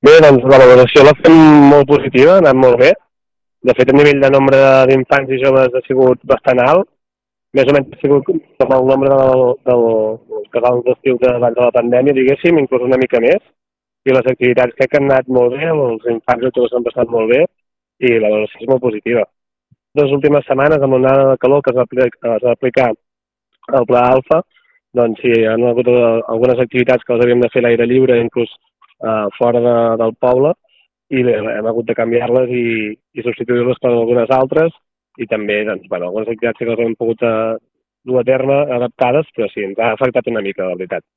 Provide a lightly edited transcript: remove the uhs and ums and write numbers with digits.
Bé, doncs la valoració la fem molt positiva, ha anat molt bé. De fet, a nivell de nombre d'infants i joves ha sigut bastant alt. Més o menys ha sigut com el nombre dels casals d'estiu d'abans de la pandèmia, diguéssim, inclús una mica més. I les activitats crec que han anat molt bé, els infants i tots han passat molt bé i la valoració és molt positiva. Les últimes setmanes, amb l'onada de calor que es va aplicar al Pla Alfa, doncs sí, hi ha hagut algunes activitats que les havíem de fer a l'aire lliure, inclús fora del poble, i bé, hem hagut de canviar-les i substituir-les per algunes altres, i també, doncs, bueno, algunes activitats que les hem pogut dur a terme adaptades, però sí, ens ha afectat una mica, la veritat.